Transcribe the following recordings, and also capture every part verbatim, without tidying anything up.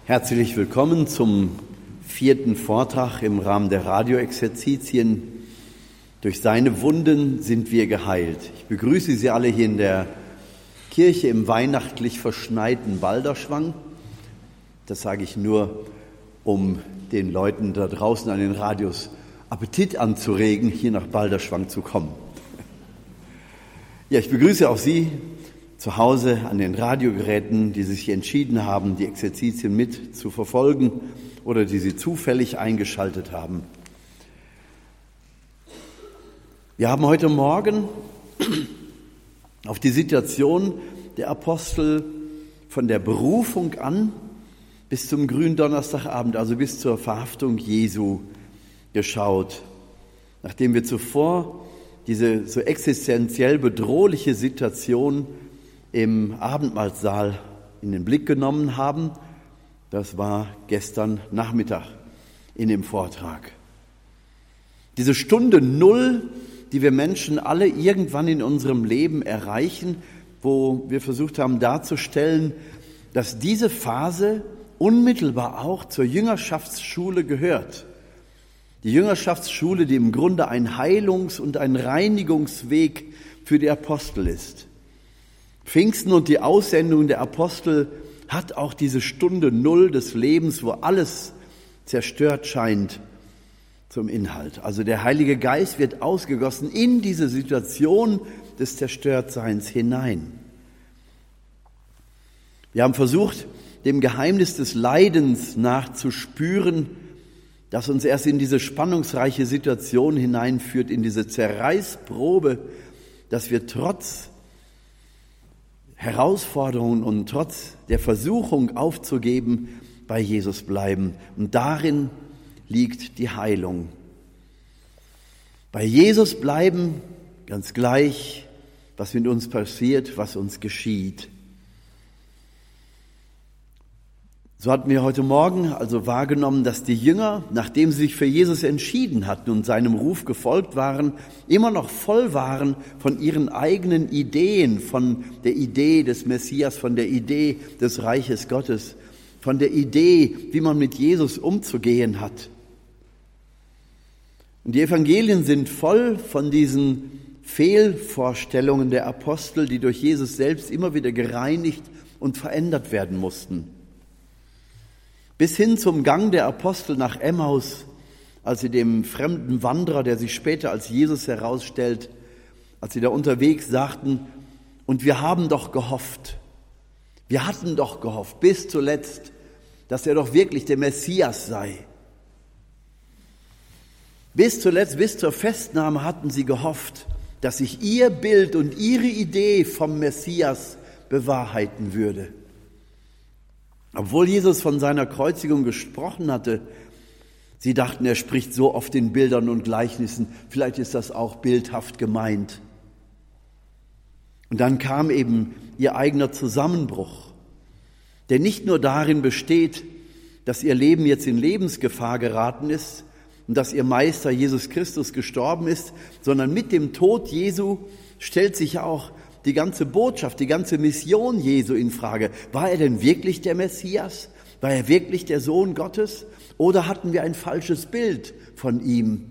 Herzlich willkommen zum vierten Vortrag im Rahmen der Radioexerzitien. Durch seine Wunden sind wir geheilt. Ich begrüße Sie alle hier in der Kirche im weihnachtlich verschneiten Balderschwang. Das sage ich nur, um den Leuten da draußen an den Radios Appetit anzuregen, hier nach Balderschwang zu kommen. Ja, ich begrüße auch Sie zu Hause an den Radiogeräten, die sich entschieden haben, die Exerzitien mit zu verfolgen oder die sie zufällig eingeschaltet haben. Wir haben heute Morgen auf die Situation der Apostel von der Berufung an bis zum Gründonnerstagabend, also bis zur Verhaftung Jesu, geschaut. Nachdem wir zuvor diese so existenziell bedrohliche Situation im Abendmahlsaal in den Blick genommen haben, das war gestern Nachmittag in dem Vortrag. Diese Stunde Null, die wir Menschen alle irgendwann in unserem Leben erreichen, wo wir versucht haben darzustellen, dass diese Phase unmittelbar auch zur Jüngerschaftsschule gehört. Die Jüngerschaftsschule, die im Grunde ein Heilungs- und ein Reinigungsweg für die Apostel ist. Pfingsten und die Aussendung der Apostel hat auch diese Stunde Null des Lebens, wo alles zerstört scheint, zum Inhalt. Also der Heilige Geist wird ausgegossen in diese Situation des Zerstörtseins hinein. Wir haben versucht, dem Geheimnis des Leidens nachzuspüren, das uns erst in diese spannungsreiche Situation hineinführt, in diese Zerreißprobe, dass wir trotz Herausforderungen und trotz der Versuchung aufzugeben, bei Jesus bleiben. Und darin liegt die Heilung. Bei Jesus bleiben, ganz gleich, was mit uns passiert, was uns geschieht. So hatten wir heute Morgen also wahrgenommen, dass die Jünger, nachdem sie sich für Jesus entschieden hatten und seinem Ruf gefolgt waren, immer noch voll waren von ihren eigenen Ideen, von der Idee des Messias, von der Idee des Reiches Gottes, von der Idee, wie man mit Jesus umzugehen hat. Und die Evangelien sind voll von diesen Fehlvorstellungen der Apostel, die durch Jesus selbst immer wieder gereinigt und verändert werden mussten. Bis hin zum Gang der Apostel nach Emmaus, als sie dem fremden Wanderer, der sich später als Jesus herausstellt, als sie da unterwegs sagten, und wir haben doch gehofft, wir hatten doch gehofft, bis zuletzt, dass er doch wirklich der Messias sei. Bis zuletzt, bis zur Festnahme hatten sie gehofft, dass sich ihr Bild und ihre Idee vom Messias bewahrheiten würde. Obwohl Jesus von seiner Kreuzigung gesprochen hatte, sie dachten, er spricht so oft in Bildern und Gleichnissen, vielleicht ist das auch bildhaft gemeint. Und dann kam eben ihr eigener Zusammenbruch, der nicht nur darin besteht, dass ihr Leben jetzt in Lebensgefahr geraten ist und dass ihr Meister Jesus Christus gestorben ist, sondern mit dem Tod Jesu stellt sich auch die ganze Botschaft, die ganze Mission Jesu in Frage. War er denn wirklich der Messias? War er wirklich der Sohn Gottes? Oder hatten wir ein falsches Bild von ihm?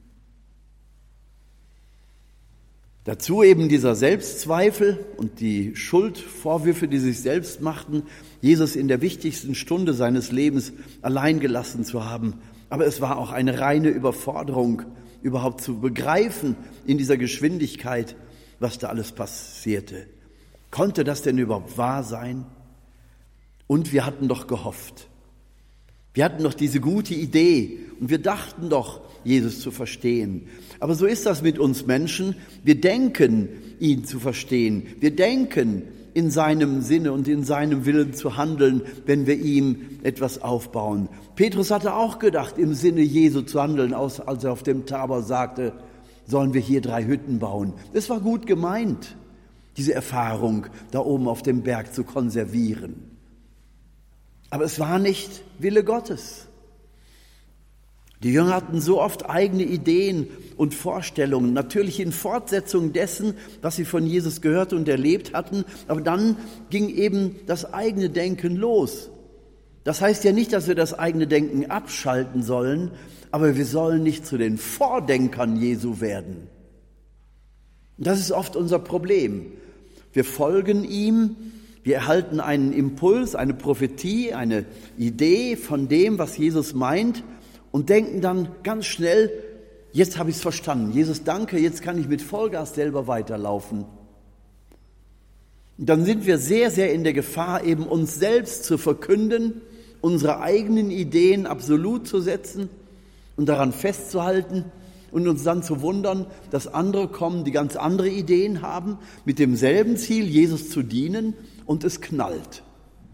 Dazu eben dieser Selbstzweifel und die Schuldvorwürfe, die sich selbst machten, Jesus in der wichtigsten Stunde seines Lebens allein gelassen zu haben. Aber es war auch eine reine Überforderung, überhaupt zu begreifen in dieser Geschwindigkeit, was da alles passierte. Konnte das denn überhaupt wahr sein? Und wir hatten doch gehofft. Wir hatten doch diese gute Idee und wir dachten doch, Jesus zu verstehen. Aber so ist das mit uns Menschen. Wir denken, ihn zu verstehen. Wir denken, in seinem Sinne und in seinem Willen zu handeln, wenn wir ihm etwas aufbauen. Petrus hatte auch gedacht, im Sinne Jesu zu handeln, als er auf dem Tabor sagte, sollen wir hier drei Hütten bauen. Es war gut gemeint, diese Erfahrung da oben auf dem Berg zu konservieren. Aber es war nicht Wille Gottes. Die Jünger hatten so oft eigene Ideen und Vorstellungen, natürlich in Fortsetzung dessen, was sie von Jesus gehört und erlebt hatten, aber dann ging eben das eigene Denken los. Das heißt ja nicht, dass wir das eigene Denken abschalten sollen, aber wir sollen nicht zu den Vordenkern Jesu werden. Das ist oft unser Problem. Wir folgen ihm, wir erhalten einen Impuls, eine Prophetie, eine Idee von dem, was Jesus meint und denken dann ganz schnell, jetzt habe ich es verstanden. Jesus, danke, jetzt kann ich mit Vollgas selber weiterlaufen. Und dann sind wir sehr, sehr in der Gefahr, eben uns selbst zu verkünden, unsere eigenen Ideen absolut zu setzen und daran festzuhalten und uns dann zu wundern, dass andere kommen, die ganz andere Ideen haben, mit demselben Ziel, Jesus zu dienen, und es knallt.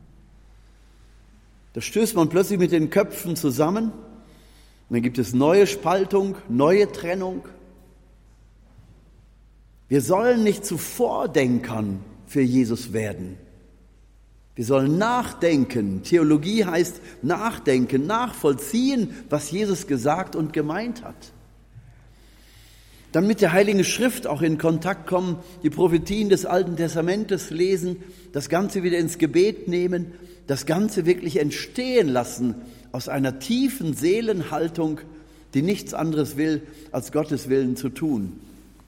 Da stößt man plötzlich mit den Köpfen zusammen und dann gibt es neue Spaltung, neue Trennung. Wir sollen nicht zu Vordenkern für Jesus werden. Wir sollen nachdenken. Theologie heißt nachdenken, nachvollziehen, was Jesus gesagt und gemeint hat. Dann mit der Heiligen Schrift auch in Kontakt kommen, die Prophetien des Alten Testamentes lesen, das Ganze wieder ins Gebet nehmen, das Ganze wirklich entstehen lassen aus einer tiefen Seelenhaltung, die nichts anderes will, als Gottes Willen zu tun.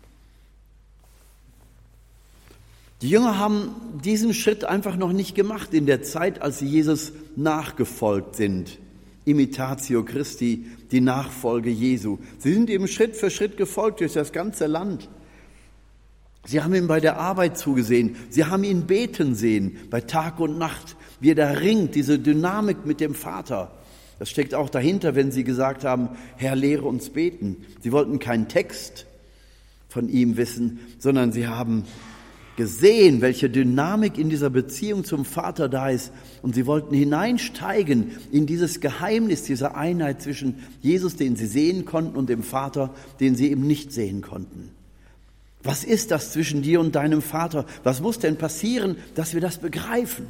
Die Jünger haben diesen Schritt einfach noch nicht gemacht in der Zeit, als sie Jesus nachgefolgt sind. Imitatio Christi, die Nachfolge Jesu. Sie sind ihm Schritt für Schritt gefolgt durch das ganze Land. Sie haben ihm bei der Arbeit zugesehen. Sie haben ihn beten sehen, bei Tag und Nacht, wie er da ringt, diese Dynamik mit dem Vater. Das steckt auch dahinter, wenn sie gesagt haben, Herr, lehre uns beten. Sie wollten keinen Text von ihm wissen, sondern sie haben gesehen, welche Dynamik in dieser Beziehung zum Vater da ist. Und sie wollten hineinsteigen in dieses Geheimnis dieser Einheit zwischen Jesus, den sie sehen konnten, und dem Vater, den sie eben nicht sehen konnten. Was ist das zwischen dir und deinem Vater? Was muss denn passieren, dass wir das begreifen?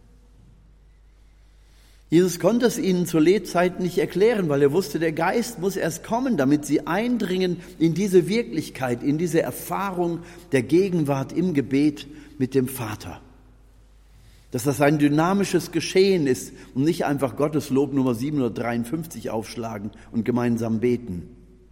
Jesus konnte es ihnen zur Lebzeit nicht erklären, weil er wusste, der Geist muss erst kommen, damit sie eindringen in diese Wirklichkeit, in diese Erfahrung der Gegenwart im Gebet mit dem Vater. Dass das ein dynamisches Geschehen ist und nicht einfach Gottes Lob Nummer siebenhundertdreiundfünfzig aufschlagen und gemeinsam beten.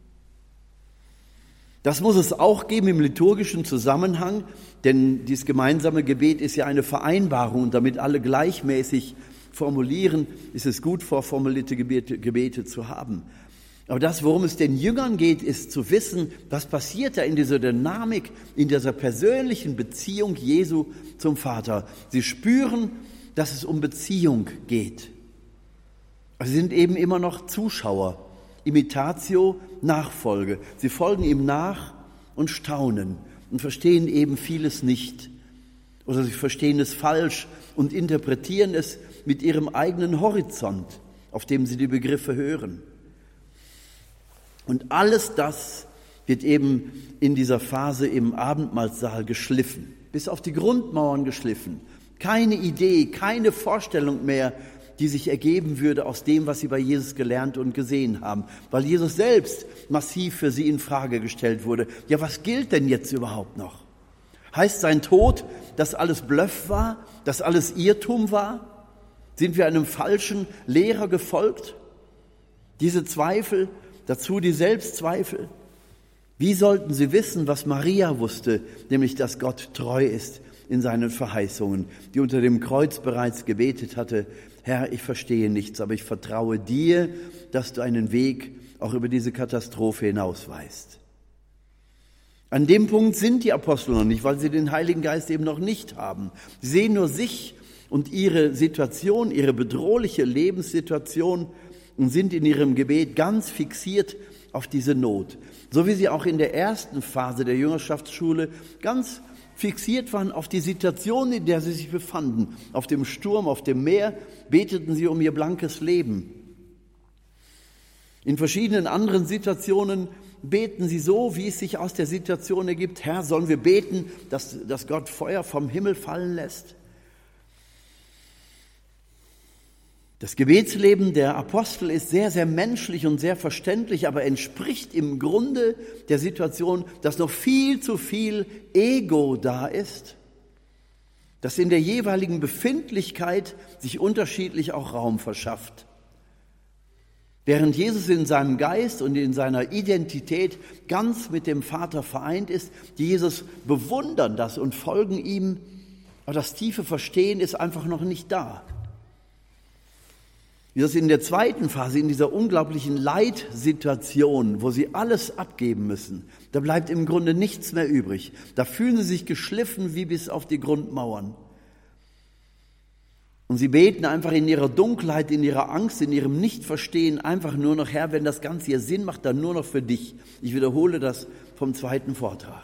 Das muss es auch geben im liturgischen Zusammenhang, denn dieses gemeinsame Gebet ist ja eine Vereinbarung, und damit alle gleichmäßig formulieren, ist es gut, vorformulierte Gebete, Gebete zu haben. Aber das, worum es den Jüngern geht, ist zu wissen, was passiert da in dieser Dynamik, in dieser persönlichen Beziehung Jesu zum Vater. Sie spüren, dass es um Beziehung geht. Sie sind eben immer noch Zuschauer. Imitatio, Nachfolge. Sie folgen ihm nach und staunen und verstehen eben vieles nicht. Oder sie verstehen es falsch und interpretieren es mit ihrem eigenen Horizont, auf dem sie die Begriffe hören. Und alles das wird eben in dieser Phase im Abendmahlsaal geschliffen, bis auf die Grundmauern geschliffen. Keine Idee, keine Vorstellung mehr, die sich ergeben würde aus dem, was sie bei Jesus gelernt und gesehen haben, weil Jesus selbst massiv für sie in Frage gestellt wurde. Ja, was gilt denn jetzt überhaupt noch? Heißt sein Tod, dass alles Bluff war, dass alles Irrtum war? Sind wir einem falschen Lehrer gefolgt? Diese Zweifel, dazu die Selbstzweifel. Wie sollten sie wissen, was Maria wusste, nämlich, dass Gott treu ist in seinen Verheißungen, die unter dem Kreuz bereits gebetet hatte: Herr, ich verstehe nichts, aber ich vertraue dir, dass du einen Weg auch über diese Katastrophe hinaus weißt. An dem Punkt sind die Apostel noch nicht, weil sie den Heiligen Geist eben noch nicht haben. Sie sehen nur sich und ihre Situation, ihre bedrohliche Lebenssituation, und sind in ihrem Gebet ganz fixiert auf diese Not. So wie sie auch in der ersten Phase der Jüngerschaftsschule ganz fixiert waren auf die Situation, in der sie sich befanden. Auf dem Sturm, auf dem Meer beteten sie um ihr blankes Leben. In verschiedenen anderen Situationen beten sie so, wie es sich aus der Situation ergibt. Herr, sollen wir beten, dass, dass Gott Feuer vom Himmel fallen lässt? Das Gebetsleben der Apostel ist sehr, sehr menschlich und sehr verständlich, aber entspricht im Grunde der Situation, dass noch viel zu viel Ego da ist, das in der jeweiligen Befindlichkeit sich unterschiedlich auch Raum verschafft. Während Jesus in seinem Geist und in seiner Identität ganz mit dem Vater vereint ist, die Jesus bewundern das und folgen ihm, aber das tiefe Verstehen ist einfach noch nicht da. Wie das in der zweiten Phase, in dieser unglaublichen Leitsituation, wo sie alles abgeben müssen, da bleibt im Grunde nichts mehr übrig. Da fühlen sie sich geschliffen wie bis auf die Grundmauern. Und sie beten einfach in ihrer Dunkelheit, in ihrer Angst, in ihrem Nichtverstehen einfach nur noch, Herr, wenn das Ganze hier Sinn macht, dann nur noch für dich. Ich wiederhole das vom zweiten Vortrag.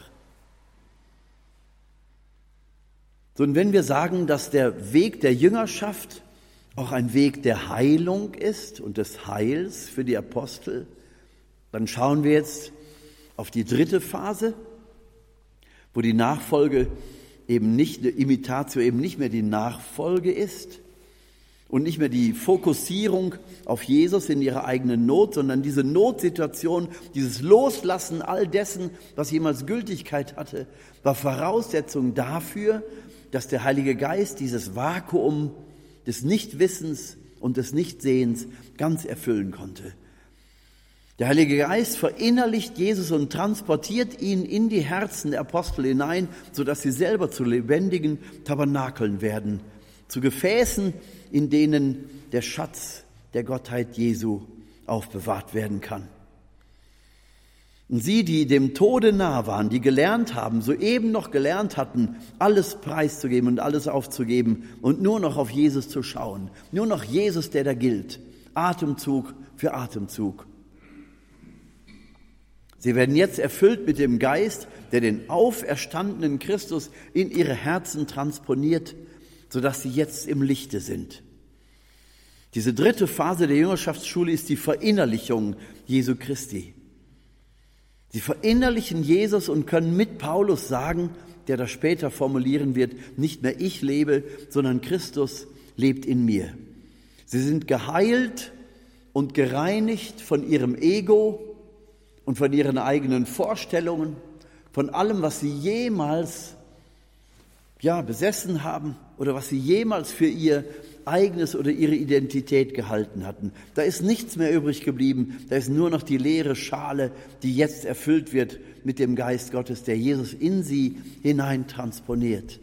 So, und wenn wir sagen, dass der Weg der Jüngerschaft auch ein Weg der Heilung ist und des Heils für die Apostel, dann schauen wir jetzt auf die dritte Phase, wo die Nachfolge eben nicht, eine Imitatio eben nicht mehr die Nachfolge ist und nicht mehr die Fokussierung auf Jesus in ihrer eigenen Not, sondern diese Notsituation, dieses Loslassen all dessen, was jemals Gültigkeit hatte, war Voraussetzung dafür, dass der Heilige Geist dieses Vakuum des Nichtwissens und des Nichtsehens ganz erfüllen konnte. Der Heilige Geist verinnerlicht Jesus und transportiert ihn in die Herzen der Apostel hinein, sodass sie selber zu lebendigen Tabernakeln werden, zu Gefäßen, in denen der Schatz der Gottheit Jesu aufbewahrt werden kann. Und sie, die dem Tode nah waren, die gelernt haben, soeben noch gelernt hatten, alles preiszugeben und alles aufzugeben und nur noch auf Jesus zu schauen, nur noch Jesus, der da gilt, Atemzug für Atemzug. Sie werden jetzt erfüllt mit dem Geist, der den auferstandenen Christus in ihre Herzen transponiert, sodass sie jetzt im Lichte sind. Diese dritte Phase der Jüngerschaftsschule ist die Verinnerlichung Jesu Christi. Sie verinnerlichen Jesus und können mit Paulus sagen, der das später formulieren wird, nicht mehr ich lebe, sondern Christus lebt in mir. Sie sind geheilt und gereinigt von ihrem Ego und von ihren eigenen Vorstellungen, von allem, was sie jemals ja, besessen haben oder was sie jemals für ihr eigenes oder ihre Identität gehalten hatten. Da ist nichts mehr übrig geblieben, da ist nur noch die leere Schale, die jetzt erfüllt wird mit dem Geist Gottes, der Jesus in sie hinein transponiert.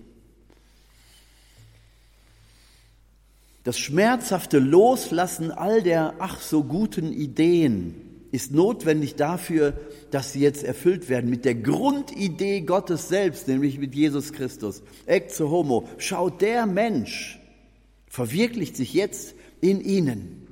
Das schmerzhafte Loslassen all der ach so guten Ideen ist notwendig dafür, dass sie jetzt erfüllt werden mit der Grundidee Gottes selbst, nämlich mit Jesus Christus. Ecce homo, schaut, der Mensch verwirklicht sich jetzt in ihnen.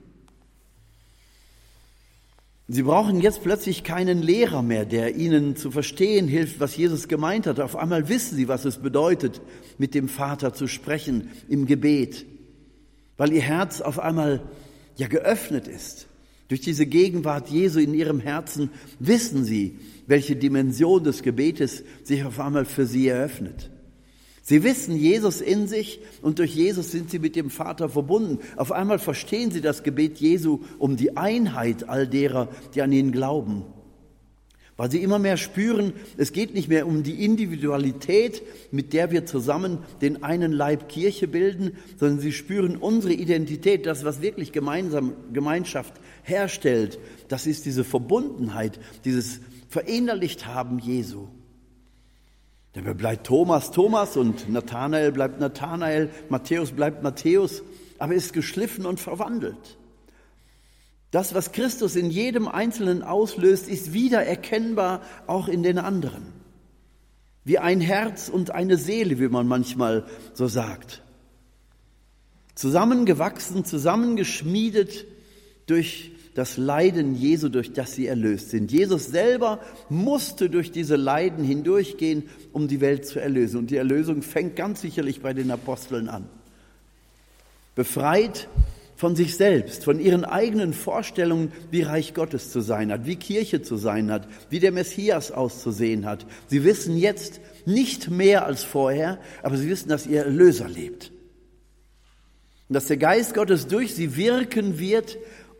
Sie brauchen jetzt plötzlich keinen Lehrer mehr, der ihnen zu verstehen hilft, was Jesus gemeint hat. Auf einmal wissen sie, was es bedeutet, mit dem Vater zu sprechen im Gebet, weil ihr Herz auf einmal ja geöffnet ist. Durch diese Gegenwart Jesu in ihrem Herzen wissen sie, welche Dimension des Gebetes sich auf einmal für sie eröffnet. Sie wissen Jesus in sich und durch Jesus sind sie mit dem Vater verbunden. Auf einmal verstehen sie das Gebet Jesu um die Einheit all derer, die an ihn glauben. Weil sie immer mehr spüren, es geht nicht mehr um die Individualität, mit der wir zusammen den einen Leib Kirche bilden, sondern sie spüren unsere Identität, das, was wirklich gemeinsam Gemeinschaft herstellt. Das ist diese Verbundenheit, dieses Verinnerlicht-Haben Jesu. Dabei bleibt Thomas Thomas und Nathanael bleibt Nathanael, Matthäus bleibt Matthäus, aber ist geschliffen und verwandelt. Das, was Christus in jedem Einzelnen auslöst, ist wieder erkennbar auch in den anderen. Wie ein Herz und eine Seele, wie man manchmal so sagt. Zusammengewachsen, zusammengeschmiedet durch das Leiden Jesu, durch das sie erlöst sind. Jesus selber musste durch diese Leiden hindurchgehen, um die Welt zu erlösen. Und die Erlösung fängt ganz sicherlich bei den Aposteln an. Befreit von sich selbst, von ihren eigenen Vorstellungen, wie Reich Gottes zu sein hat, wie Kirche zu sein hat, wie der Messias auszusehen hat. Sie wissen jetzt nicht mehr als vorher, aber sie wissen, dass ihr Erlöser lebt. Und dass der Geist Gottes durch sie wirken wird,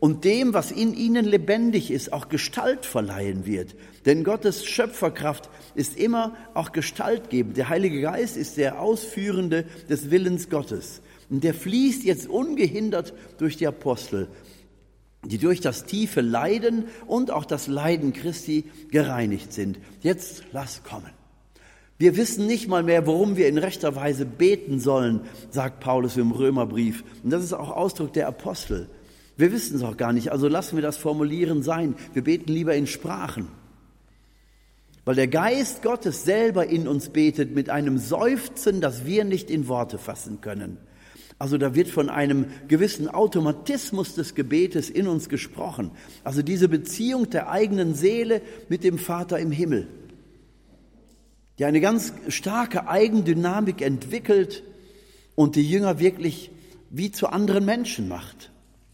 und dem, was in ihnen lebendig ist, auch Gestalt verleihen wird. Denn Gottes Schöpferkraft ist immer auch gestaltgebend. Der Heilige Geist ist der Ausführende des Willens Gottes. Und der fließt jetzt ungehindert durch die Apostel, die durch das tiefe Leiden und auch das Leiden Christi gereinigt sind. Jetzt lass kommen. Wir wissen nicht mal mehr, worum wir in rechter Weise beten sollen, sagt Paulus im Römerbrief. Und das ist auch Ausdruck der Apostel. Wir wissen es auch gar nicht, also lassen wir das Formulieren sein. Wir beten lieber in Sprachen. Weil der Geist Gottes selber in uns betet mit einem Seufzen, das wir nicht in Worte fassen können. Also da wird von einem gewissen Automatismus des Gebetes in uns gesprochen. Also diese Beziehung der eigenen Seele mit dem Vater im Himmel, die eine ganz starke Eigendynamik entwickelt und die Jünger wirklich wie zu anderen Menschen macht.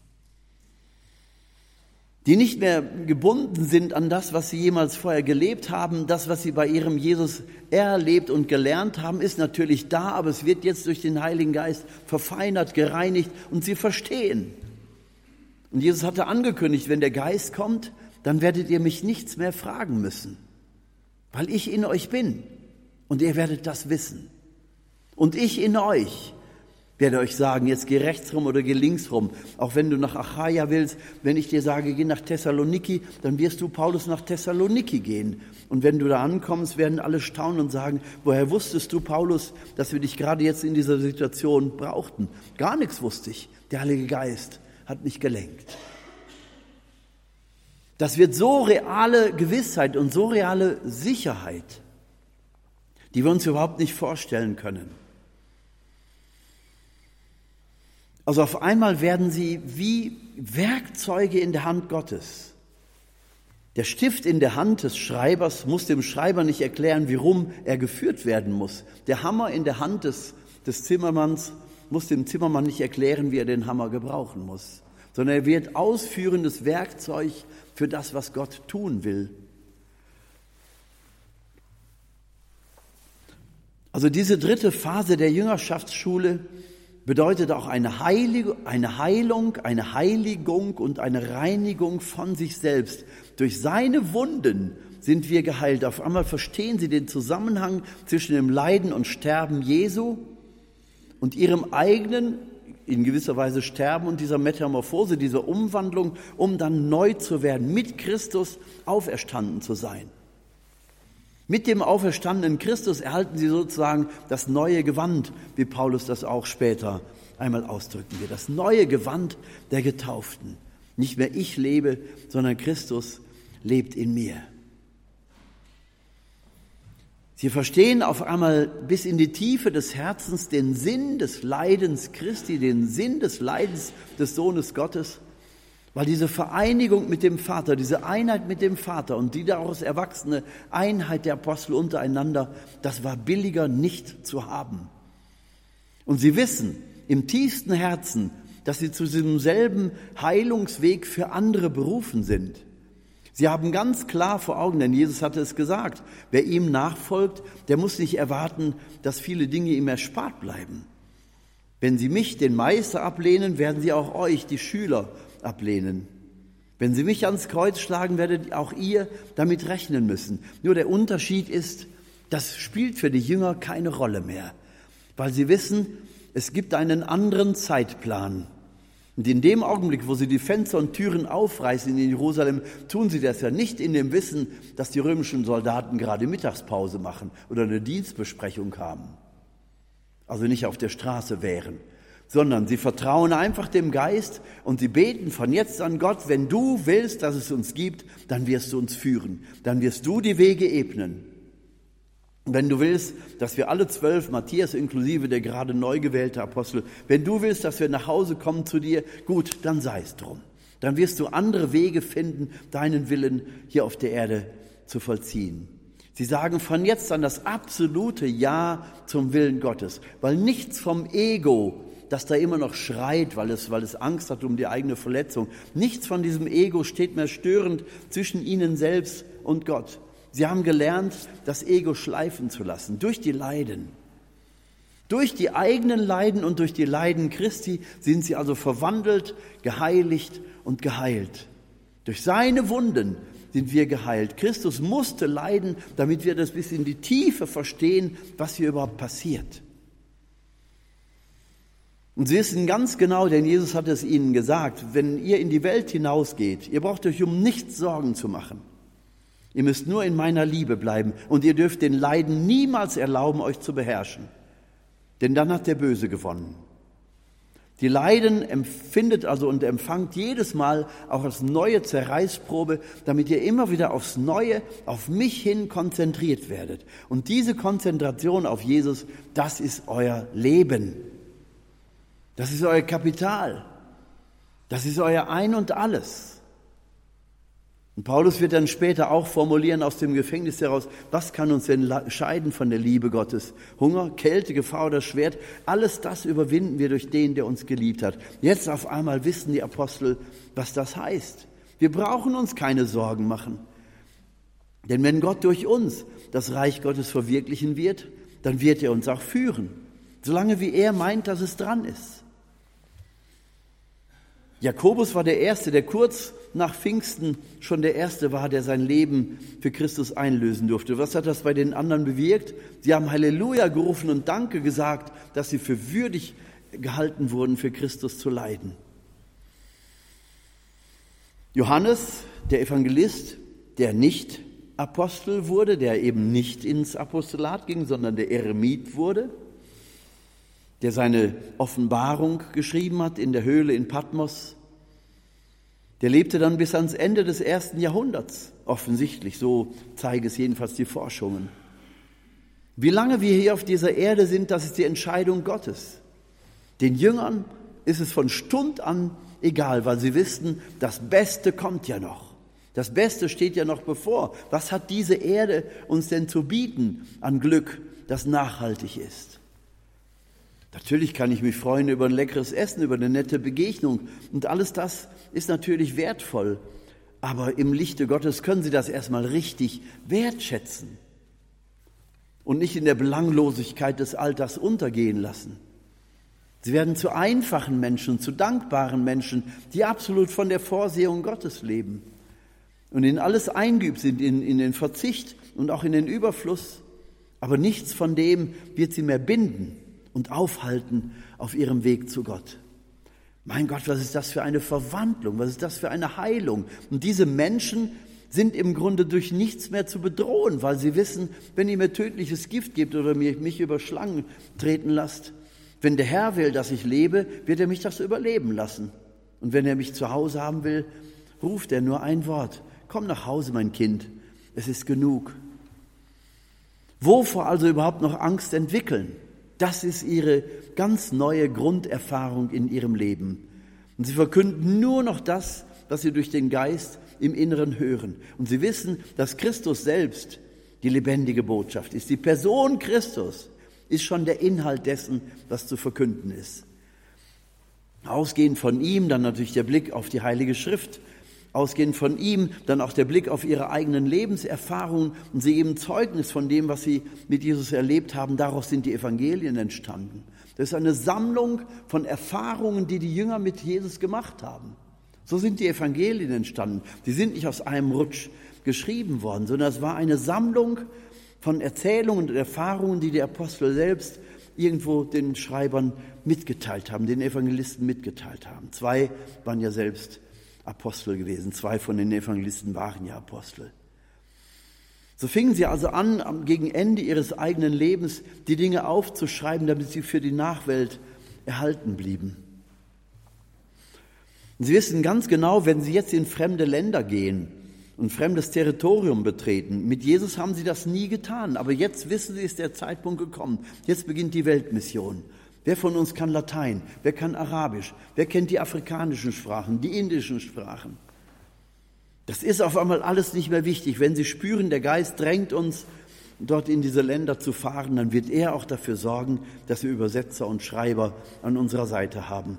Die nicht mehr gebunden sind an das, was sie jemals vorher gelebt haben. Das, was sie bei ihrem Jesus erlebt und gelernt haben, ist natürlich da, aber es wird jetzt durch den Heiligen Geist verfeinert, gereinigt und sie verstehen. Und Jesus hatte angekündigt, wenn der Geist kommt, dann werdet ihr mich nichts mehr fragen müssen, weil ich in euch bin und ihr werdet das wissen. Und ich in euch werde euch sagen, jetzt geh rechts rum oder geh links rum. Auch wenn du nach Achaia willst, wenn ich dir sage, geh nach Thessaloniki, dann wirst du, Paulus, nach Thessaloniki gehen. Und wenn du da ankommst, werden alle staunen und sagen, woher wusstest du, Paulus, dass wir dich gerade jetzt in dieser Situation brauchten? Gar nichts wusste ich. Der Heilige Geist hat mich gelenkt. Das wird so reale Gewissheit und so reale Sicherheit, die wir uns überhaupt nicht vorstellen können. Also auf einmal werden sie wie Werkzeuge in der Hand Gottes. Der Stift in der Hand des Schreibers muss dem Schreiber nicht erklären, warum er geführt werden muss. Der Hammer in der Hand des, des Zimmermanns muss dem Zimmermann nicht erklären, wie er den Hammer gebrauchen muss, sondern er wird ausführendes Werkzeug für das, was Gott tun will. Also diese dritte Phase der Jüngerschaftsschule bedeutet auch eine Heiligung, eine Heilung, eine Heiligung und eine Reinigung von sich selbst. Durch seine Wunden sind wir geheilt. Auf einmal verstehen sie den Zusammenhang zwischen dem Leiden und Sterben Jesu und ihrem eigenen, in gewisser Weise Sterben und dieser Metamorphose, dieser Umwandlung, um dann neu zu werden, mit Christus auferstanden zu sein. Mit dem auferstandenen Christus erhalten sie sozusagen das neue Gewand, wie Paulus das auch später einmal ausdrücken wird. Das neue Gewand der Getauften. Nicht mehr ich lebe, sondern Christus lebt in mir. Sie verstehen auf einmal bis in die Tiefe des Herzens den Sinn des Leidens Christi, den Sinn des Leidens des Sohnes Gottes. Weil diese Vereinigung mit dem Vater, diese Einheit mit dem Vater und die daraus erwachsene Einheit der Apostel untereinander, das war billiger nicht zu haben. Und sie wissen im tiefsten Herzen, dass sie zu diesem selben Heilungsweg für andere berufen sind. Sie haben ganz klar vor Augen, denn Jesus hatte es gesagt, wer ihm nachfolgt, der muss nicht erwarten, dass viele Dinge ihm erspart bleiben. Wenn sie mich, den Meister, ablehnen, werden sie auch euch, die Schüler, ablehnen. Wenn sie mich ans Kreuz schlagen, werdet auch ihr damit rechnen müssen. Nur der Unterschied ist, das spielt für die Jünger keine Rolle mehr, weil sie wissen, es gibt einen anderen Zeitplan. Und in dem Augenblick, wo sie die Fenster und Türen aufreißen in Jerusalem, tun sie das ja nicht in dem Wissen, dass die römischen Soldaten gerade Mittagspause machen oder eine Dienstbesprechung haben, also nicht auf der Straße wären, sondern sie vertrauen einfach dem Geist und sie beten von jetzt an Gott, wenn du willst, dass es uns gibt, dann wirst du uns führen, dann wirst du die Wege ebnen. Und wenn du willst, dass wir alle zwölf, Matthias inklusive, der gerade neu gewählte Apostel, wenn du willst, dass wir nach Hause kommen zu dir, gut, dann sei es drum. Dann wirst du andere Wege finden, deinen Willen hier auf der Erde zu vollziehen. Sie sagen von jetzt an das absolute Ja zum Willen Gottes, weil nichts vom Ego, das da immer noch schreit, weil es, weil es Angst hat um die eigene Verletzung. Nichts von diesem Ego steht mehr störend zwischen ihnen selbst und Gott. Sie haben gelernt, das Ego schleifen zu lassen durch die Leiden. Durch die eigenen Leiden und durch die Leiden Christi sind sie also verwandelt, geheiligt und geheilt. Durch seine Wunden sind wir geheilt. Christus musste leiden, damit wir das bis in die Tiefe verstehen, was hier überhaupt passiert. Und Sie wissen ganz genau, denn Jesus hat es ihnen gesagt, wenn ihr in die Welt hinausgeht, ihr braucht euch um nichts Sorgen zu machen. Ihr müsst nur in meiner Liebe bleiben und ihr dürft den Leiden niemals erlauben, euch zu beherrschen. Denn dann hat der Böse gewonnen. Die Leiden empfindet also und empfangt jedes Mal auch als neue Zerreißprobe, damit ihr immer wieder aufs Neue, auf mich hin konzentriert werdet. Und diese Konzentration auf Jesus, das ist euer Leben. Das ist euer Kapital. Das ist euer Ein und Alles. Und Paulus wird dann später auch formulieren aus dem Gefängnis heraus, was kann uns denn scheiden von der Liebe Gottes? Hunger, Kälte, Gefahr oder Schwert, alles das überwinden wir durch den, der uns geliebt hat. Jetzt auf einmal wissen die Apostel, was das heißt. Wir brauchen uns keine Sorgen machen. Denn wenn Gott durch uns das Reich Gottes verwirklichen wird, dann wird er uns auch führen, solange wie er meint, dass es dran ist. Jakobus war der Erste, der kurz nach Pfingsten schon der Erste war, der sein Leben für Christus einlösen durfte. Was hat das bei den anderen bewirkt? Sie haben Halleluja gerufen und Danke gesagt, dass sie für würdig gehalten wurden, für Christus zu leiden. Johannes, der Evangelist, der nicht Apostel wurde, der eben nicht ins Apostolat ging, sondern der Eremit wurde, der seine Offenbarung geschrieben hat in der Höhle in Patmos, der lebte dann bis ans Ende des ersten Jahrhunderts, offensichtlich, so zeigen es jedenfalls die Forschungen. Wie lange wir hier auf dieser Erde sind, das ist die Entscheidung Gottes. Den Jüngern ist es von Stund an egal, weil sie wissen, das Beste kommt ja noch. Das Beste steht ja noch bevor. Was hat diese Erde uns denn zu bieten an Glück, das nachhaltig ist? Natürlich kann ich mich freuen über ein leckeres Essen, über eine nette Begegnung. Und alles das ist natürlich wertvoll. Aber im Lichte Gottes können Sie das erstmal richtig wertschätzen und nicht in der Belanglosigkeit des Alltags untergehen lassen. Sie werden zu einfachen Menschen, zu dankbaren Menschen, die absolut von der Vorsehung Gottes leben und in alles eingeübt sind, in, in den Verzicht und auch in den Überfluss. Aber nichts von dem wird sie mehr binden und aufhalten auf ihrem Weg zu Gott. Mein Gott, was ist das für eine Verwandlung, was ist das für eine Heilung? Und diese Menschen sind im Grunde durch nichts mehr zu bedrohen, weil sie wissen, wenn ihr mir tödliches Gift gebt oder mich über Schlangen treten lasst, wenn der Herr will, dass ich lebe, wird er mich das überleben lassen. Und wenn er mich zu Hause haben will, ruft er nur ein Wort. Komm nach Hause, mein Kind, es ist genug. Wovor also überhaupt noch Angst entwickeln? Das ist ihre ganz neue Grunderfahrung in ihrem Leben. Und sie verkünden nur noch das, was sie durch den Geist im Inneren hören. Und sie wissen, dass Christus selbst die lebendige Botschaft ist. Die Person Christus ist schon der Inhalt dessen, was zu verkünden ist. Ausgehend von ihm dann natürlich der Blick auf die Heilige Schrift, ausgehend von ihm dann auch der Blick auf ihre eigenen Lebenserfahrungen und sie geben Zeugnis von dem, was sie mit Jesus erlebt haben. Daraus sind die Evangelien entstanden. Das ist eine Sammlung von Erfahrungen, die die Jünger mit Jesus gemacht haben. So sind die Evangelien entstanden. Die sind nicht aus einem Rutsch geschrieben worden, sondern es war eine Sammlung von Erzählungen und Erfahrungen, die die Apostel selbst irgendwo den Schreibern mitgeteilt haben, den Evangelisten mitgeteilt haben. Zwei waren ja selbst Apostel gewesen. Zwei von den Evangelisten waren ja Apostel. So fingen sie also an, gegen Ende ihres eigenen Lebens die Dinge aufzuschreiben, damit sie für die Nachwelt erhalten blieben. Und sie wissen ganz genau, wenn sie jetzt in fremde Länder gehen und fremdes Territorium betreten, mit Jesus haben sie das nie getan, aber jetzt wissen sie, ist der Zeitpunkt gekommen. Jetzt beginnt die Weltmission. Wer von uns kann Latein? Wer kann Arabisch? Wer kennt die afrikanischen Sprachen, die indischen Sprachen? Das ist auf einmal alles nicht mehr wichtig. Wenn Sie spüren, der Geist drängt uns, dort in diese Länder zu fahren, dann wird er auch dafür sorgen, dass wir Übersetzer und Schreiber an unserer Seite haben.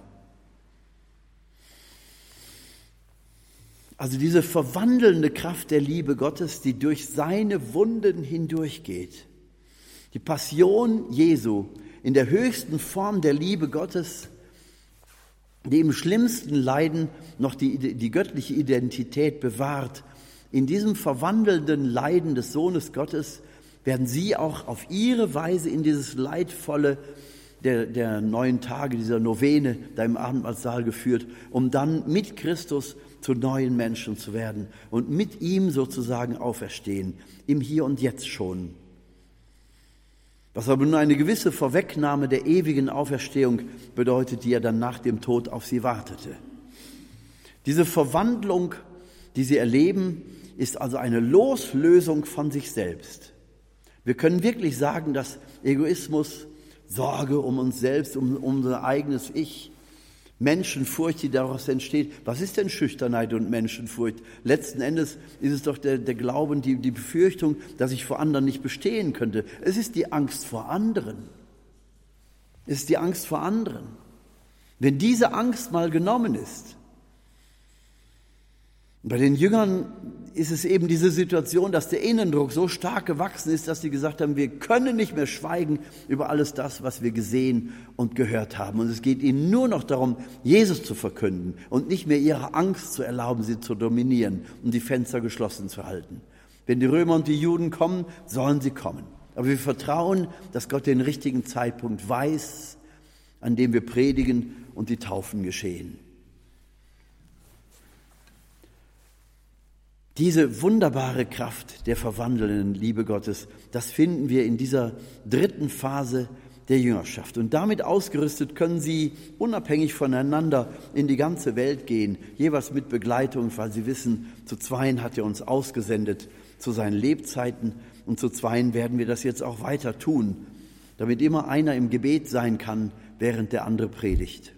Also diese verwandelnde Kraft der Liebe Gottes, die durch seine Wunden hindurchgeht. Die Passion Jesu in der höchsten Form der Liebe Gottes, die im schlimmsten Leiden noch die, die göttliche Identität bewahrt. In diesem verwandelnden Leiden des Sohnes Gottes werden sie auch auf ihre Weise in dieses Leidvolle der, der neuen Tage, dieser Novene, da im Abendmahlsaal geführt, um dann mit Christus zu neuen Menschen zu werden und mit ihm sozusagen auferstehen, im Hier und Jetzt schon. Was aber nun eine gewisse Vorwegnahme der ewigen Auferstehung bedeutet, die ja dann nach dem Tod auf sie wartete. Diese Verwandlung, die sie erleben, ist also eine Loslösung von sich selbst. Wir können wirklich sagen, dass Egoismus, Sorge um uns selbst, um unser eigenes Ich, Menschenfurcht, die daraus entsteht. Was ist denn Schüchternheit und Menschenfurcht? Letzten Endes ist es doch der, der Glauben, die, die Befürchtung, dass ich vor anderen nicht bestehen könnte. Es ist die Angst vor anderen. Es ist die Angst vor anderen. Wenn diese Angst mal genommen ist, bei den Jüngern ist es eben diese Situation, dass der Innendruck so stark gewachsen ist, dass sie gesagt haben, wir können nicht mehr schweigen über alles das, was wir gesehen und gehört haben. Und es geht ihnen nur noch darum, Jesus zu verkünden und nicht mehr ihrer Angst zu erlauben, sie zu dominieren und die Fenster geschlossen zu halten. Wenn die Römer und die Juden kommen, sollen sie kommen. Aber wir vertrauen, dass Gott den richtigen Zeitpunkt weiß, an dem wir predigen und die Taufen geschehen. Diese wunderbare Kraft der verwandelnden Liebe Gottes, das finden wir in dieser dritten Phase der Jüngerschaft. Und damit ausgerüstet können sie unabhängig voneinander in die ganze Welt gehen, jeweils mit Begleitung, weil sie wissen, zu zweien hat er uns ausgesendet zu seinen Lebzeiten und zu zweien werden wir das jetzt auch weiter tun, damit immer einer im Gebet sein kann, während der andere predigt.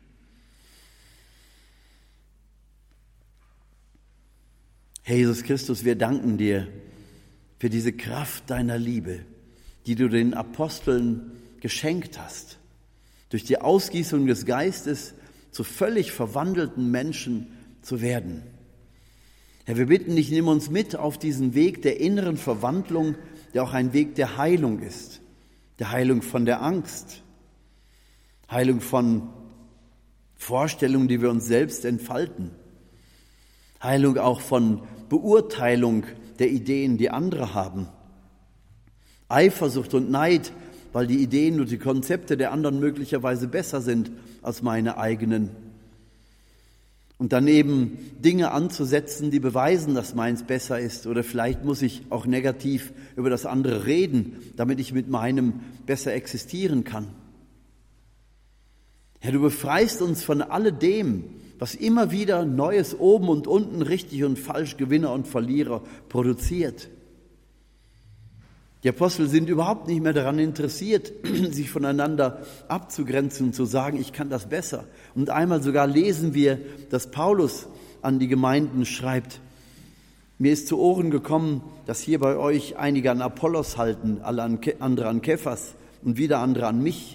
Herr Jesus Christus, wir danken dir für diese Kraft deiner Liebe, die du den Aposteln geschenkt hast, durch die Ausgießung des Geistes zu völlig verwandelten Menschen zu werden. Herr, wir bitten dich, nimm uns mit auf diesen Weg der inneren Verwandlung, der auch ein Weg der Heilung ist, der Heilung von der Angst, Heilung von Vorstellungen, die wir uns selbst entfalten, Heilung auch von Beurteilung der Ideen, die andere haben. Eifersucht und Neid, weil die Ideen und die Konzepte der anderen möglicherweise besser sind als meine eigenen. Und dann eben Dinge anzusetzen, die beweisen, dass meins besser ist. Oder vielleicht muss ich auch negativ über das andere reden, damit ich mit meinem besser existieren kann. Herr, du befreist uns von alledem, was immer wieder Neues oben und unten, richtig und falsch, Gewinner und Verlierer produziert. Die Apostel sind überhaupt nicht mehr daran interessiert, sich voneinander abzugrenzen und zu sagen, ich kann das besser. Und einmal sogar lesen wir, dass Paulus an die Gemeinden schreibt, mir ist zu Ohren gekommen, dass hier bei euch einige an Apollos halten, alle an Ke- andere an Kephas und wieder andere an mich.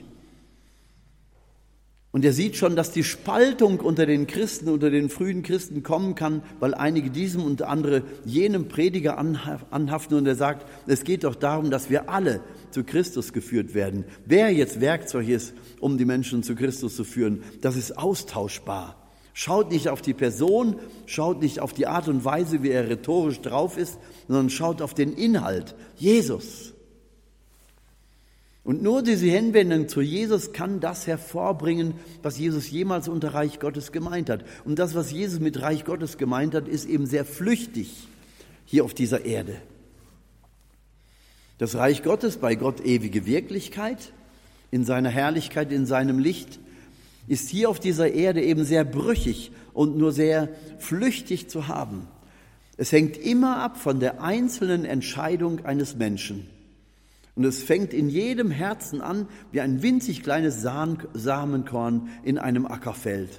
Und er sieht schon, dass die Spaltung unter den Christen, unter den frühen Christen kommen kann, weil einige diesem und andere jenem Prediger anhaften. Und er sagt, es geht doch darum, dass wir alle zu Christus geführt werden. Wer jetzt Werkzeug ist, um die Menschen zu Christus zu führen, das ist austauschbar. Schaut nicht auf die Person, schaut nicht auf die Art und Weise, wie er rhetorisch drauf ist, sondern schaut auf den Inhalt, Jesus. Und nur diese Hinwendung zu Jesus kann das hervorbringen, was Jesus jemals unter Reich Gottes gemeint hat. Und das, was Jesus mit Reich Gottes gemeint hat, ist eben sehr flüchtig hier auf dieser Erde. Das Reich Gottes, bei Gott ewige Wirklichkeit, in seiner Herrlichkeit, in seinem Licht, ist hier auf dieser Erde eben sehr brüchig und nur sehr flüchtig zu haben. Es hängt immer ab von der einzelnen Entscheidung eines Menschen. Und es fängt in jedem Herzen an, wie ein winzig kleines Samenkorn in einem Ackerfeld.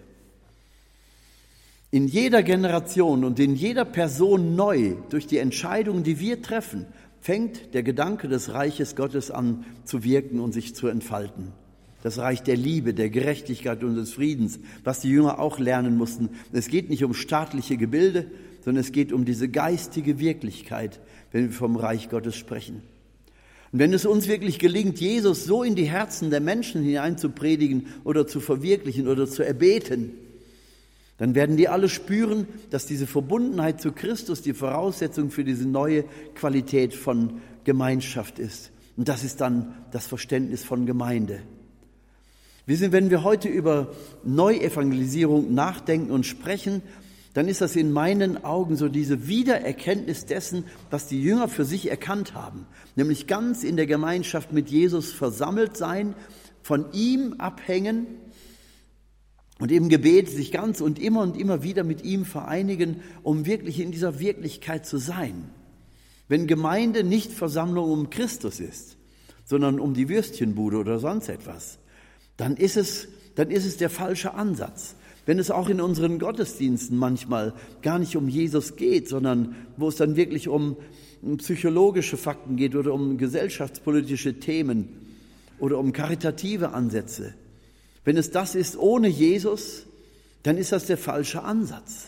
In jeder Generation und in jeder Person neu, durch die Entscheidungen, die wir treffen, fängt der Gedanke des Reiches Gottes an zu wirken und sich zu entfalten. Das Reich der Liebe, der Gerechtigkeit und des Friedens, was die Jünger auch lernen mussten. Es geht nicht um staatliche Gebilde, sondern es geht um diese geistige Wirklichkeit, wenn wir vom Reich Gottes sprechen. Und wenn es uns wirklich gelingt, Jesus so in die Herzen der Menschen hinein zu predigen oder zu verwirklichen oder zu erbeten, dann werden die alle spüren, dass diese Verbundenheit zu Christus die Voraussetzung für diese neue Qualität von Gemeinschaft ist. Und das ist dann das Verständnis von Gemeinde. Wissen, wenn wir heute über Neuevangelisierung nachdenken und sprechen, dann ist das in meinen Augen so diese Wiedererkenntnis dessen, was die Jünger für sich erkannt haben. Nämlich ganz in der Gemeinschaft mit Jesus versammelt sein, von ihm abhängen und im Gebet sich ganz und immer und immer wieder mit ihm vereinigen, um wirklich in dieser Wirklichkeit zu sein. Wenn Gemeinde nicht Versammlung um Christus ist, sondern um die Würstchenbude oder sonst etwas, dann ist es, dann ist es der falsche Ansatz. Wenn es auch in unseren Gottesdiensten manchmal gar nicht um Jesus geht, sondern wo es dann wirklich um psychologische Fakten geht oder um gesellschaftspolitische Themen oder um karitative Ansätze. Wenn es das ist ohne Jesus, dann ist das der falsche Ansatz.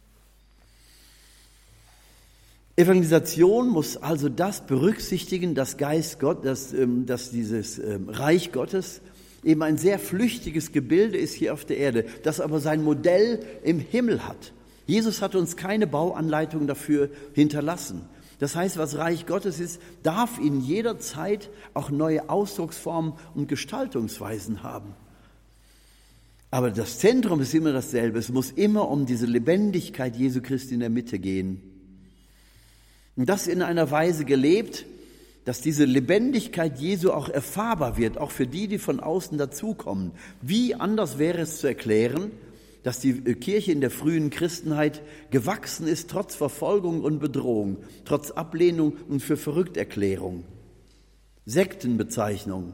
Evangelisation muss also das berücksichtigen, dass Geist Gott, dass, dass dieses Reich Gottes eben ein sehr flüchtiges Gebilde ist hier auf der Erde, das aber sein Modell im Himmel hat. Jesus hat uns keine Bauanleitung dafür hinterlassen. Das heißt, was Reich Gottes ist, darf in jeder Zeit auch neue Ausdrucksformen und Gestaltungsweisen haben. Aber das Zentrum ist immer dasselbe. Es muss immer um diese Lebendigkeit Jesu Christi in der Mitte gehen. Und das in einer Weise gelebt, dass diese Lebendigkeit Jesu auch erfahrbar wird, auch für die, die von außen dazukommen. Wie anders wäre es zu erklären, dass die Kirche in der frühen Christenheit gewachsen ist, trotz Verfolgung und Bedrohung, trotz Ablehnung und für Verrückterklärung. Sektenbezeichnung.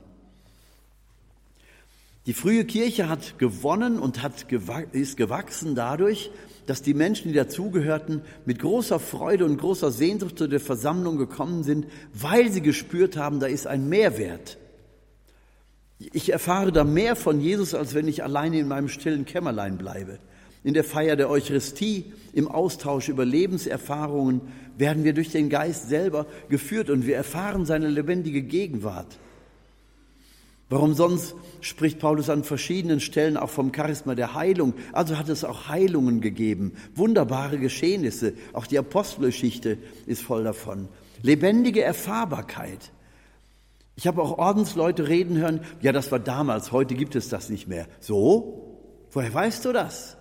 Die frühe Kirche hat gewonnen und hat ist gewachsen dadurch, dass die Menschen, die dazugehörten, mit großer Freude und großer Sehnsucht zu der Versammlung gekommen sind, weil sie gespürt haben, da ist ein Mehrwert. Ich erfahre da mehr von Jesus, als wenn ich alleine in meinem stillen Kämmerlein bleibe. In der Feier der Eucharistie, im Austausch über Lebenserfahrungen werden wir durch den Geist selber geführt und wir erfahren seine lebendige Gegenwart. Warum sonst spricht Paulus an verschiedenen Stellen auch vom Charisma der Heilung? Also hat es auch Heilungen gegeben, wunderbare Geschehnisse. Auch die Apostelgeschichte ist voll davon. Lebendige Erfahrbarkeit. Ich habe auch Ordensleute reden hören, ja, das war damals, heute gibt es das nicht mehr. So? Woher weißt du das?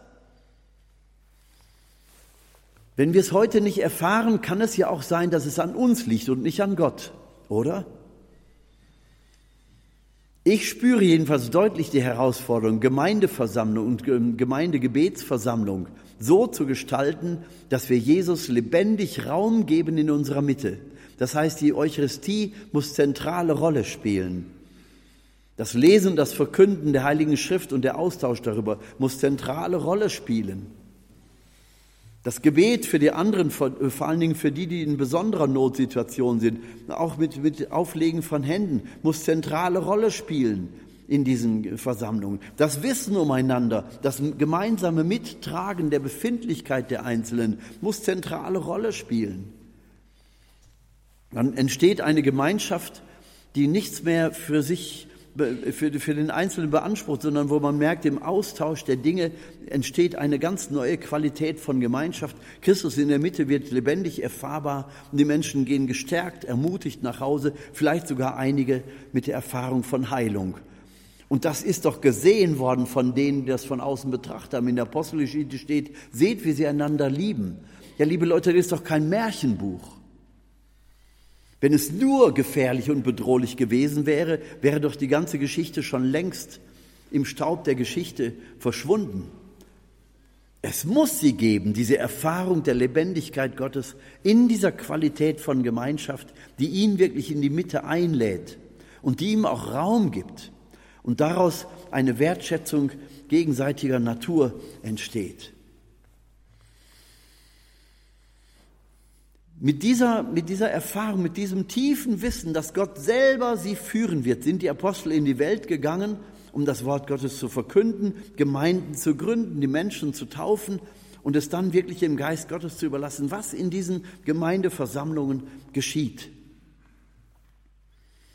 Wenn wir es heute nicht erfahren, kann es ja auch sein, dass es an uns liegt und nicht an Gott, oder? Ich spüre jedenfalls deutlich die Herausforderung, Gemeindeversammlung und Gemeindegebetsversammlung so zu gestalten, dass wir Jesus lebendig Raum geben in unserer Mitte. Das heißt, die Eucharistie muss zentrale Rolle spielen. Das Lesen, das Verkünden der Heiligen Schrift und der Austausch darüber muss zentrale Rolle spielen. Das Gebet für die anderen, vor, vor allen Dingen für die, die in besonderer Notsituation sind, auch mit, mit Auflegen von Händen, muss zentrale Rolle spielen in diesen Versammlungen. Das Wissen umeinander, das gemeinsame Mittragen der Befindlichkeit der Einzelnen muss zentrale Rolle spielen. Dann entsteht eine Gemeinschaft, die nichts mehr für sich Für, für den Einzelnen beansprucht, sondern wo man merkt, im Austausch der Dinge entsteht eine ganz neue Qualität von Gemeinschaft. Christus in der Mitte wird lebendig erfahrbar und die Menschen gehen gestärkt, ermutigt nach Hause, vielleicht sogar einige mit der Erfahrung von Heilung. Und das ist doch gesehen worden von denen, die das von außen betrachtet haben. In der Apostelgeschichte steht, seht, wie sie einander lieben. Ja, liebe Leute, das ist doch kein Märchenbuch. Wenn es nur gefährlich und bedrohlich gewesen wäre, wäre doch die ganze Geschichte schon längst im Staub der Geschichte verschwunden. Es muss sie geben, diese Erfahrung der Lebendigkeit Gottes in dieser Qualität von Gemeinschaft, die ihn wirklich in die Mitte einlädt und die ihm auch Raum gibt und daraus eine Wertschätzung gegenseitiger Natur entsteht. Mit dieser, mit dieser Erfahrung, mit diesem tiefen Wissen, dass Gott selber sie führen wird, sind die Apostel in die Welt gegangen, um das Wort Gottes zu verkünden, Gemeinden zu gründen, die Menschen zu taufen und es dann wirklich im Geist Gottes zu überlassen, was in diesen Gemeindeversammlungen geschieht.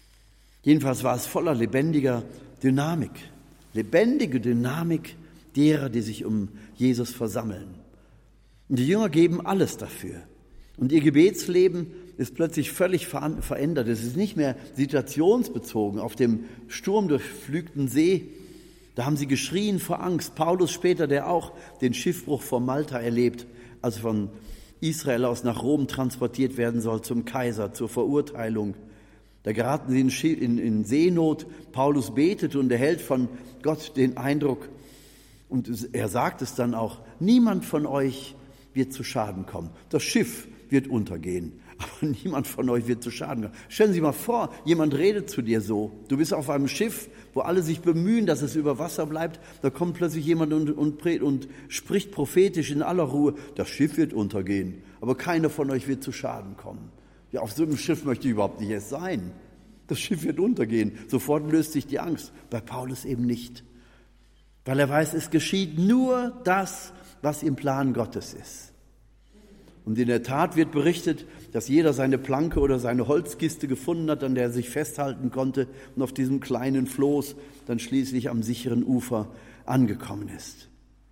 Jedenfalls war es voller lebendiger Dynamik. Lebendige Dynamik derer, die sich um Jesus versammeln. Und die Jünger geben alles dafür. Und ihr Gebetsleben ist plötzlich völlig verändert. Es ist nicht mehr situationsbezogen auf dem sturmdurchfluteten See. Da haben sie geschrien vor Angst. Paulus später, der auch den Schiffbruch vor Malta erlebt, als von Israel aus nach Rom transportiert werden soll zum Kaiser, zur Verurteilung. Da geraten sie in, in, in Seenot. Paulus betet und erhält von Gott den Eindruck, und er sagt es dann auch, niemand von euch wird zu Schaden kommen. Das Schiff wird untergehen, aber niemand von euch wird zu Schaden kommen. Stellen Sie mal vor, jemand redet zu dir so. Du bist auf einem Schiff, wo alle sich bemühen, dass es über Wasser bleibt. Da kommt plötzlich jemand und, und, und spricht prophetisch in aller Ruhe, das Schiff wird untergehen, aber keiner von euch wird zu Schaden kommen. Ja, auf so einem Schiff möchte ich überhaupt nicht erst sein. Das Schiff wird untergehen. Sofort löst sich die Angst. Bei Paulus eben nicht. Weil er weiß, es geschieht nur das, was im Plan Gottes ist. Und in der Tat wird berichtet, dass jeder seine Planke oder seine Holzkiste gefunden hat, an der er sich festhalten konnte und auf diesem kleinen Floß dann schließlich am sicheren Ufer angekommen ist.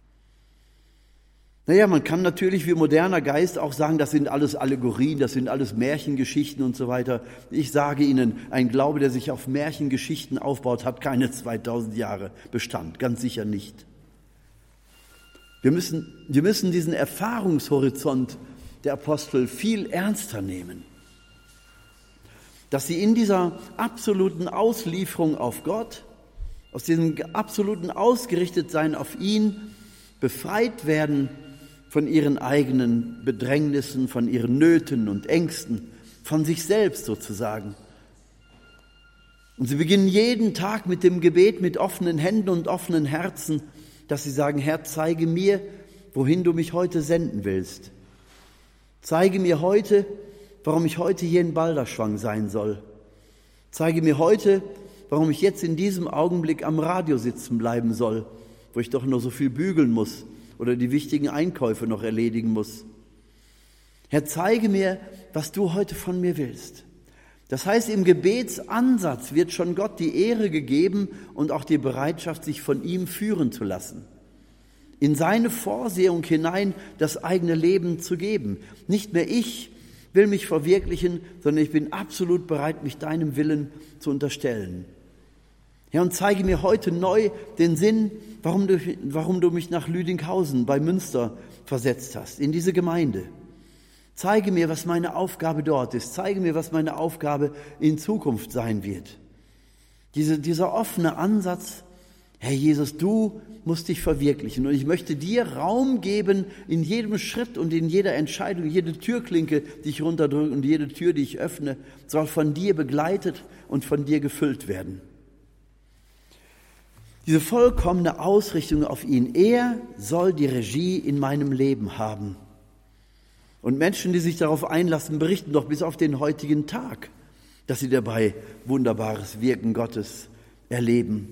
Naja, man kann natürlich wie moderner Geist auch sagen, das sind alles Allegorien, das sind alles Märchengeschichten und so weiter. Ich sage Ihnen, ein Glaube, der sich auf Märchengeschichten aufbaut, hat keine zweitausend Jahre Bestand, ganz sicher nicht. Wir müssen, wir müssen diesen Erfahrungshorizont der Apostel viel ernster nehmen. Dass sie in dieser absoluten Auslieferung auf Gott, aus diesem absoluten Ausgerichtetsein auf ihn, befreit werden von ihren eigenen Bedrängnissen, von ihren Nöten und Ängsten, von sich selbst sozusagen. Und sie beginnen jeden Tag mit dem Gebet, mit offenen Händen und offenen Herzen, dass sie sagen, Herr, zeige mir, wohin du mich heute senden willst. Zeige mir heute, warum ich heute hier in Balderschwang sein soll. Zeige mir heute, warum ich jetzt in diesem Augenblick am Radio sitzen bleiben soll, wo ich doch nur so viel bügeln muss oder die wichtigen Einkäufe noch erledigen muss. Herr, zeige mir, was du heute von mir willst. Das heißt, im Gebetsansatz wird schon Gott die Ehre gegeben und auch die Bereitschaft, sich von ihm führen zu lassen. In seine Vorsehung hinein das eigene Leben zu geben. Nicht mehr ich will mich verwirklichen, sondern ich bin absolut bereit, mich deinem Willen zu unterstellen. Herr, und zeige mir heute neu den Sinn, warum du, warum du mich nach Lüdinghausen bei Münster versetzt hast, in diese Gemeinde. Zeige mir, was meine Aufgabe dort ist. Zeige mir, was meine Aufgabe in Zukunft sein wird. Diese, dieser offene Ansatz, Herr Jesus, du musst dich verwirklichen. Und ich möchte dir Raum geben in jedem Schritt und in jeder Entscheidung, jede Türklinke, die ich runterdrücke und jede Tür, die ich öffne, soll von dir begleitet und von dir gefüllt werden. Diese vollkommene Ausrichtung auf ihn. Er soll die Regie in meinem Leben haben. Und Menschen, die sich darauf einlassen, berichten doch bis auf den heutigen Tag, dass sie dabei wunderbares Wirken Gottes erleben.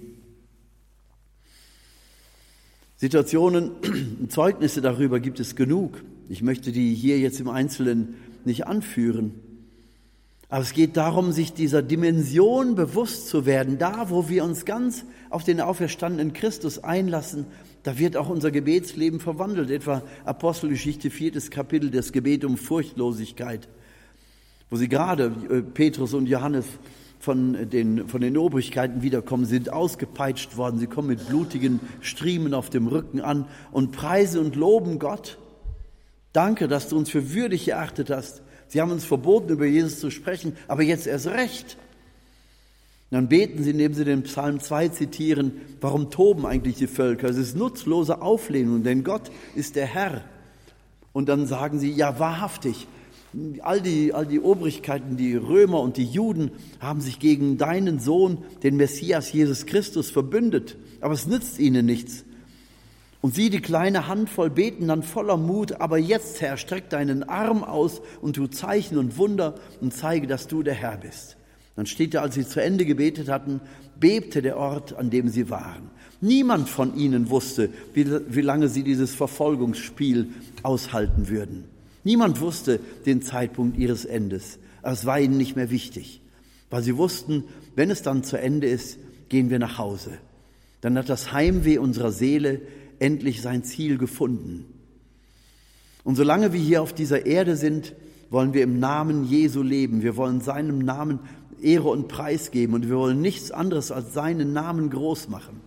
Situationen, Zeugnisse darüber gibt es genug. Ich möchte die hier jetzt im Einzelnen nicht anführen. Aber es geht darum, sich dieser Dimension bewusst zu werden. Da, wo wir uns ganz auf den auferstandenen Christus einlassen, da wird auch unser Gebetsleben verwandelt. Etwa Apostelgeschichte, viertes Kapitel, das Gebet um Furchtlosigkeit, wo sie gerade, Petrus und Johannes, von den, von den Obrigkeiten wiederkommen, sind ausgepeitscht worden. Sie kommen mit blutigen Striemen auf dem Rücken an und preisen und loben Gott. Danke, dass du uns für würdig erachtet hast. Sie haben uns verboten, über Jesus zu sprechen, aber jetzt erst recht. Und dann beten sie, indem sie den Psalm zwei zitieren, warum toben eigentlich die Völker? Es ist nutzlose Auflehnung, denn Gott ist der Herr. Und dann sagen sie, ja wahrhaftig, all die, all die Obrigkeiten, die Römer und die Juden haben sich gegen deinen Sohn, den Messias Jesus Christus, verbündet. Aber es nützt ihnen nichts. Und sie, die kleine Handvoll, beten dann voller Mut, aber jetzt, Herr, streck deinen Arm aus und tu Zeichen und Wunder und zeige, dass du der Herr bist. Dann steht da, als sie zu Ende gebetet hatten, bebte der Ort, an dem sie waren. Niemand von ihnen wusste, wie, wie lange sie dieses Verfolgungsspiel aushalten würden. Niemand wusste den Zeitpunkt ihres Endes, aber es war ihnen nicht mehr wichtig. weil sie wussten, wenn es dann zu Ende ist, gehen wir nach Hause. Dann hat das Heimweh unserer Seele endlich sein Ziel gefunden. Und solange wir hier auf dieser Erde sind, wollen wir im Namen Jesu leben. Wir wollen seinem Namen Ehre und Preis geben und wir wollen nichts anderes als seinen Namen groß machen.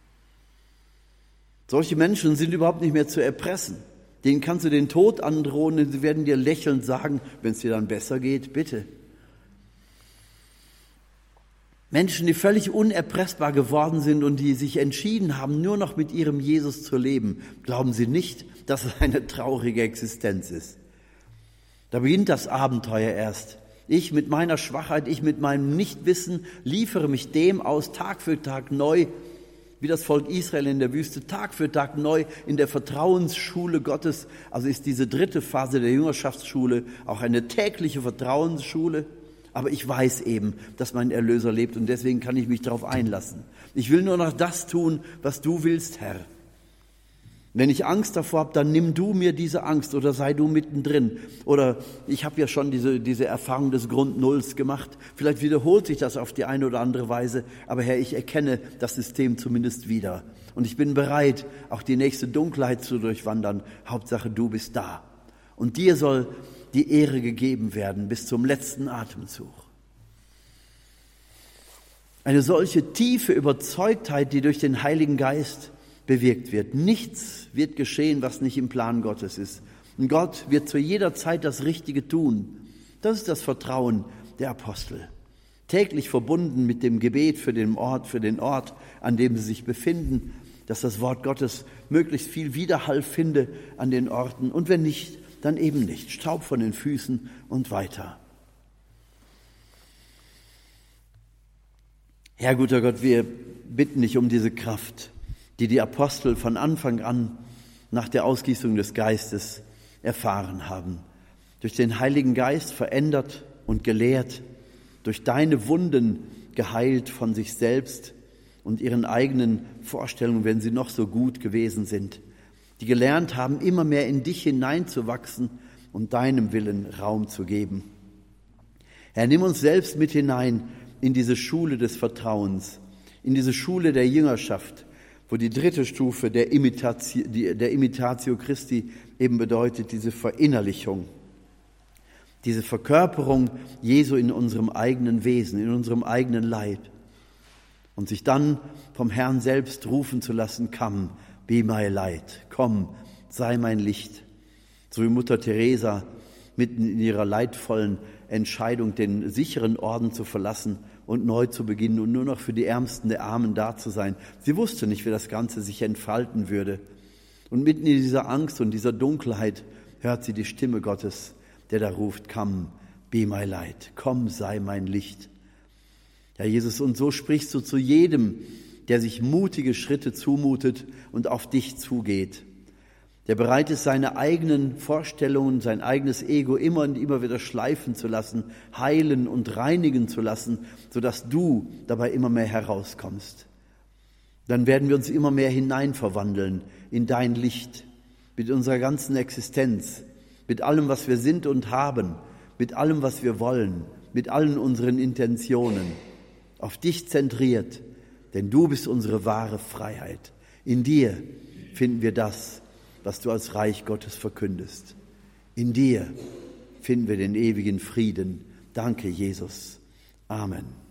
Solche Menschen sind überhaupt nicht mehr zu erpressen. Denen kannst du den Tod androhen und sie werden dir lächelnd sagen, wenn es dir dann besser geht, bitte. Menschen, die völlig unerpressbar geworden sind und die sich entschieden haben, nur noch mit ihrem Jesus zu leben, glauben sie nicht, dass es eine traurige Existenz ist. Da beginnt das Abenteuer erst. Ich mit meiner Schwachheit, ich mit meinem Nichtwissen liefere mich dem aus, Tag für Tag neu, wie das Volk Israel in der Wüste, Tag für Tag neu in der Vertrauensschule Gottes. Also ist diese dritte Phase der Jüngerschaftsschule auch eine tägliche Vertrauensschule. Aber ich weiß eben, dass mein Erlöser lebt und deswegen kann ich mich darauf einlassen. Ich will nur noch das tun, was du willst, Herr. Wenn ich Angst davor habe, dann nimm du mir diese Angst oder sei du mittendrin. Oder ich habe ja schon diese, diese Erfahrung des Grundnulls gemacht. Vielleicht wiederholt sich das auf die eine oder andere Weise. Aber Herr, ich erkenne das System zumindest wieder. Und ich bin bereit, auch die nächste Dunkelheit zu durchwandern. Hauptsache, du bist da. Und dir soll die Ehre gegeben werden bis zum letzten Atemzug. Eine solche tiefe Überzeugtheit, die durch den Heiligen Geist bewirkt wird. Nichts wird geschehen, was nicht im Plan Gottes ist. Und Gott wird zu jeder Zeit das Richtige tun. Das ist das Vertrauen der Apostel. Täglich verbunden mit dem Gebet für den Ort, für den Ort, an dem sie sich befinden, dass das Wort Gottes möglichst viel Widerhall finde an den Orten. Und wenn nicht, dann eben nicht. Staub von den Füßen und weiter. Herr, guter Gott, wir bitten dich um diese Kraft, die die Apostel von Anfang an nach der Ausgießung des Geistes erfahren haben. Durch den Heiligen Geist verändert und gelehrt, durch deine Wunden geheilt von sich selbst und ihren eigenen Vorstellungen, wenn sie noch so gut gewesen sind, die gelernt haben, immer mehr in dich hineinzuwachsen und deinem Willen Raum zu geben. Herr, nimm uns selbst mit hinein in diese Schule des Vertrauens, in diese Schule der Jüngerschaft, wo die dritte Stufe der Imitatio, der Imitatio Christi eben bedeutet, diese Verinnerlichung, diese Verkörperung Jesu in unserem eigenen Wesen, in unserem eigenen Leib. Und sich dann vom Herrn selbst rufen zu lassen, come, be my light, komm, sei mein Licht. So wie Mutter Teresa mitten in ihrer leidvollen Entscheidung, den sicheren Orden zu verlassen und neu zu beginnen und nur noch für die Ärmsten der Armen da zu sein. Sie wusste nicht, wie das Ganze sich entfalten würde. Und mitten in dieser Angst und dieser Dunkelheit hört sie die Stimme Gottes, der da ruft, come, be my light, komm, sei mein Licht. Ja, Jesus, und so sprichst du zu jedem, der sich mutige Schritte zumutet und auf dich zugeht, der bereit ist, seine eigenen Vorstellungen, sein eigenes Ego immer und immer wieder schleifen zu lassen, heilen und reinigen zu lassen, sodass du dabei immer mehr herauskommst. Dann werden wir uns immer mehr hineinverwandeln in dein Licht, mit unserer ganzen Existenz, mit allem, was wir sind und haben, mit allem, was wir wollen, mit allen unseren Intentionen, auf dich zentriert, denn du bist unsere wahre Freiheit. In dir finden wir das, was du als Reich Gottes verkündest. In dir finden wir den ewigen Frieden. Danke, Jesus. Amen.